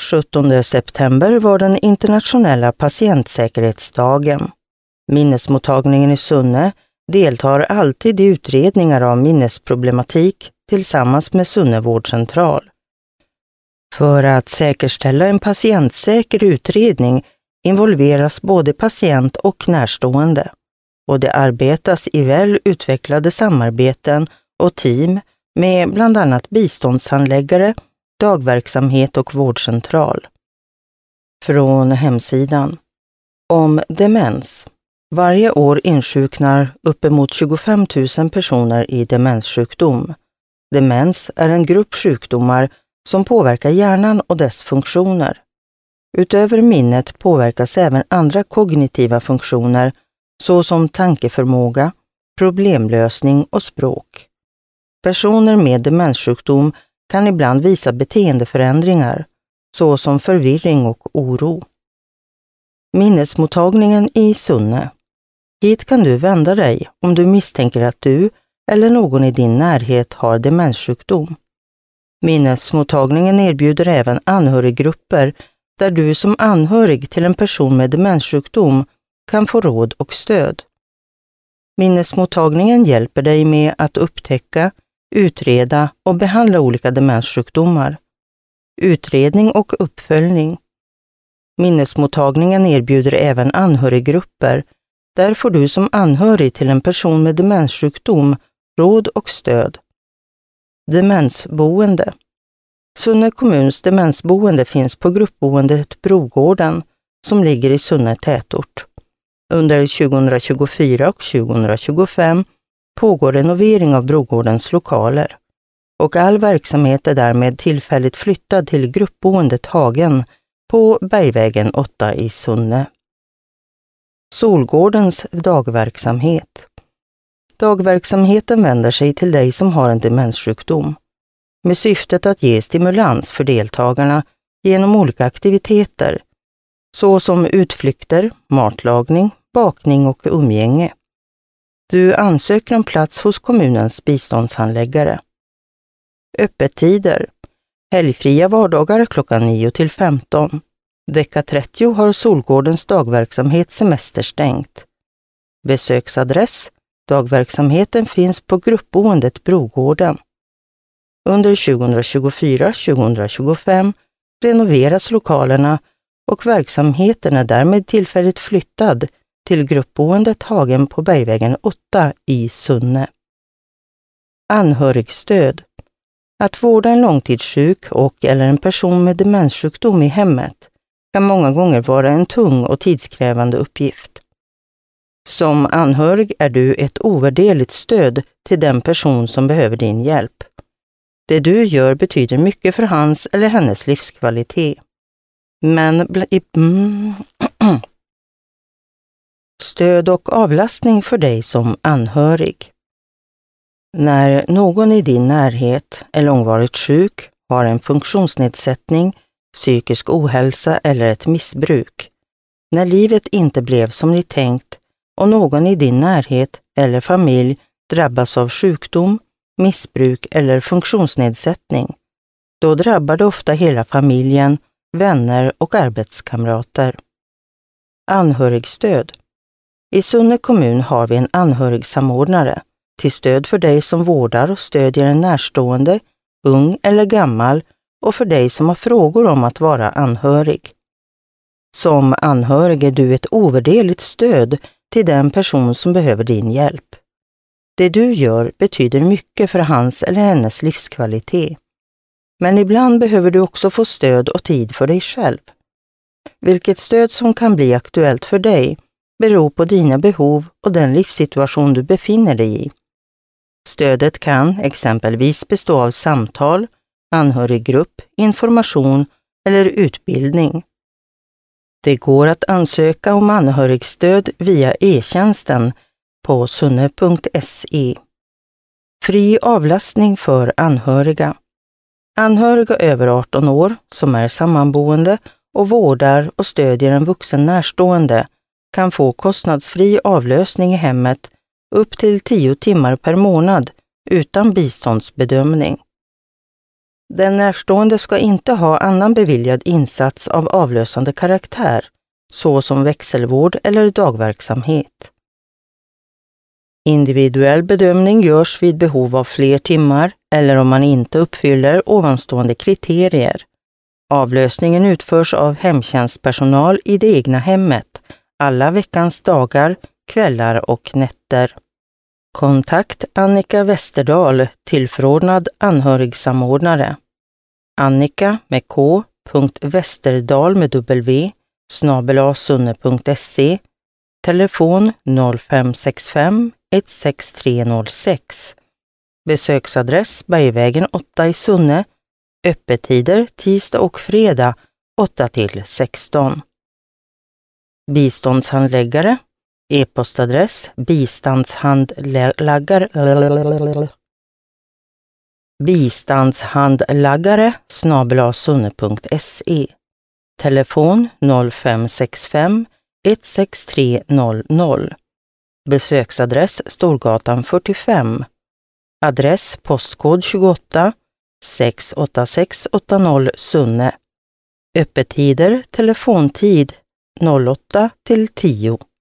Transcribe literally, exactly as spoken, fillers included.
sjuttonde september var den internationella patientsäkerhetsdagen. Minnesmottagningen i Sunne deltar alltid i utredningar av minnesproblematik tillsammans med Sunne vårdcentral. För att säkerställa en patientsäker utredning involveras både patient och närstående, och det arbetas i väl utvecklade samarbeten och team med bland annat biståndshandläggare, dagverksamhet och vårdcentral. Från hemsidan. Om demens. Varje år insjuknar uppemot tjugofem tusen personer i demenssjukdom. Demens är en grupp sjukdomar som påverkar hjärnan och dess funktioner. Utöver minnet påverkas även andra kognitiva funktioner såsom tankeförmåga, problemlösning och språk. Personer med demenssjukdom kan ibland visa beteendeförändringar såsom förvirring och oro. Minnesmottagningen i Sunne. Hit kan du vända dig om du misstänker att du eller någon i din närhet har demenssjukdom. Minnesmottagningen erbjuder även anhöriggrupper där du som anhörig till en person med demenssjukdom kan få råd och stöd. Minnesmottagningen hjälper dig med att upptäcka, utreda och behandla olika demenssjukdomar. Utredning och uppföljning. Minnesmottagningen erbjuder även anhöriggrupper. Där får du som anhörig till en person med demenssjukdom råd och stöd. Demensboende. Sunne kommuns demensboende finns på gruppboendet Brogården som ligger i Sunne tätort. Under tjugohundratjugofyra och tjugohundratjugofem pågår renovering av Brogårdens lokaler och all verksamhet är därmed tillfälligt flyttad till gruppboendet Hagen på Bergvägen åtta i Sunne. Solgårdens dagverksamhet. Dagverksamheten vänder sig till dig som har en demenssjukdom med syftet att ge stimulans för deltagarna genom olika aktiviteter såsom utflykter, matlagning, bakning och umgänge. Du ansöker om plats hos kommunens biståndshandläggare. Öppettider. Helgfria vardagar klockan nio till femton. Vecka trettio har Solgårdens dagverksamhet semesterstängt. Besöksadress. Dagverksamheten finns på gruppboendet Brogården. Under tjugohundratjugofyra till tjugohundratjugofem renoveras lokalerna och verksamheten är därmed tillfälligt flyttad till gruppboendet Hagen på Bergvägen åtta i Sunne. Anhörigstöd. Att vårda en långtidssjuk och eller en person med demenssjukdom i hemmet kan många gånger vara en tung och tidskrävande uppgift. Som anhörig är du ett ovärderligt stöd till den person som behöver din hjälp. Det du gör betyder mycket för hans eller hennes livskvalitet. Men bl- i, mm, stöd och avlastning för dig som anhörig. När någon i din närhet är långvarigt sjuk, har en funktionsnedsättning, psykisk ohälsa eller ett missbruk. När livet inte blev som ni tänkt och någon i din närhet eller familj drabbas av sjukdom, missbruk eller funktionsnedsättning, då drabbar det ofta hela familjen, vänner och arbetskamrater. Anhörigstöd. I Sunne kommun har vi en anhörigsamordnare till stöd för dig som vårdar och stödjer en närstående, ung eller gammal och för dig som har frågor om att vara anhörig. Som anhörig är du ett ovärderligt stöd till den person som behöver din hjälp. Det du gör betyder mycket för hans eller hennes livskvalitet. Men ibland behöver du också få stöd och tid för dig själv. Vilket stöd som kan bli aktuellt för dig beror på dina behov och den livssituation du befinner dig i. Stödet kan exempelvis bestå av samtal, anhöriggrupp, information eller utbildning. Det går att ansöka om anhörigstöd via e-tjänsten på sunne punkt se. Fri avlastning för anhöriga. Anhöriga över arton år som är sammanboende och vårdar och stödjer en vuxen närstående kan få kostnadsfri avlösning i hemmet upp till tio timmar per månad utan biståndsbedömning. Den närstående ska inte ha annan beviljad insats av avlösande karaktär, såsom växelvård eller dagverksamhet. Individuell bedömning görs vid behov av fler timmar eller om man inte uppfyller ovanstående kriterier. Avlösningen utförs av hemtjänstpersonal i det egna hemmet, alla veckans dagar, kvällar och nätter. Kontakt Annika Westerdahl, tillförordnad anhörigsamordnare. Annika med K. Westerdahl med W snabel-a sunne punkt se. Telefon noll fem sex fem ett sex tre noll sex. Besöksadress Bergvägen åtta i Sunne. Öppettider tisdag och fredag åtta till sexton. Biståndshandläggare. E-postadress bistandshandläggare bistandshandläggare snabel-a sunne punkt se. Telefon noll fem sex fem ett sex tre noll noll. Besöksadress Storgatan fyrtiofem. Adress postkod tjugoåtta sex åtta sex åtta noll Sunne. Öppettider telefontid noll åtta till tio.